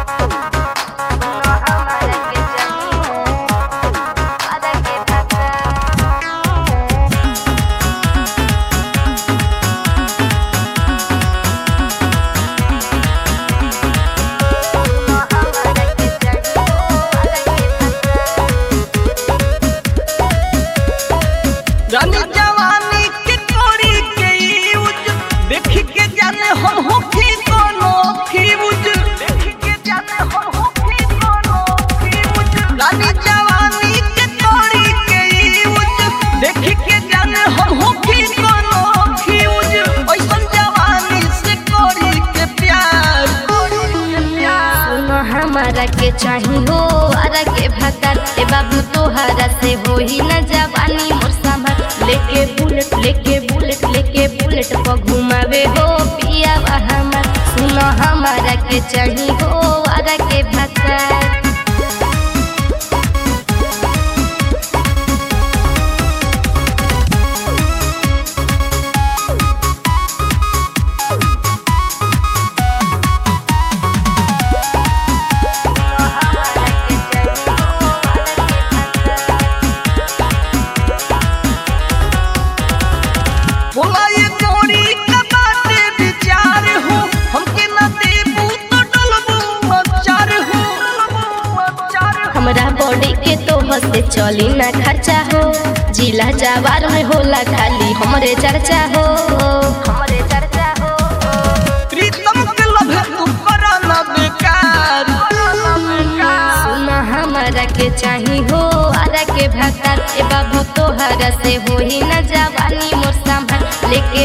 रानी जवानी के तोरी के यूज देख के जाने हम होखी कोनो फ्यूज देख के जाने हम होखी कोनो फ्यूज रानी जवानी के तोरी के यूज देख के जाने हम होखी कोनो फ्यूज ओइसन जवानी से कोरी के प्यार सुनो हमारा के चाही हो आरा के भतर ए बाबू तोहरा से होई न जवानी मोर संभर लेके बुलेट पर घुमावे हो पिया हमर सुनो हमारा के चाही हो आरा के भतर बोला ये तोरी का बाते विचार हो हमके न देबू तो डलबू मचार हो हमरा बॉडी के तो हंसे चली ना खर्चा हो जिला जवार में होला खाली हमरे चर्चा हो प्रीतम के लभे तू करा ना बेकार सुना हमारा के चाही हो आरा के भतर ए बाबू तोहरा से होई न जवानी मोर संभर लेके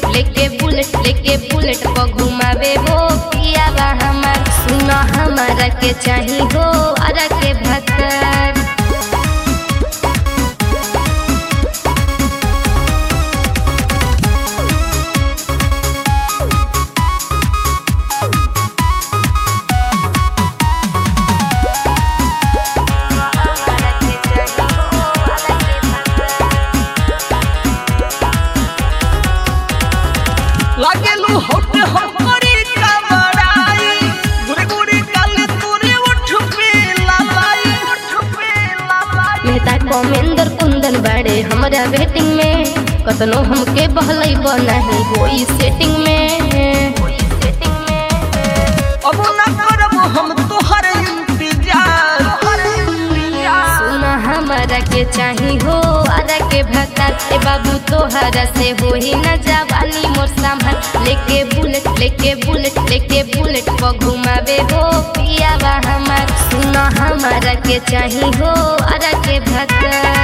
बुलेट पर घुमावे हो पिया हमर सुना हमारा के चाही हो आरा के भतर लागेलू होट हम करी का बड़ाई गुरे गुरे काले तोरे उठ पे लालाई मेहता कमेंदर कुंदन बाड़े हमरा वेटिंग में कतनो हमके बहलई बनाही होई सेटिंग में अब ना करब हम तोहर इंतजार सुना हमारा के चाही हो आरा के भतर ए बाबू तोहरा से होई न जवानी मोर संभर लेके बुलेट पर घुमावे हो पिया हमर सुना हमारा के चाही हो आरा के भतर।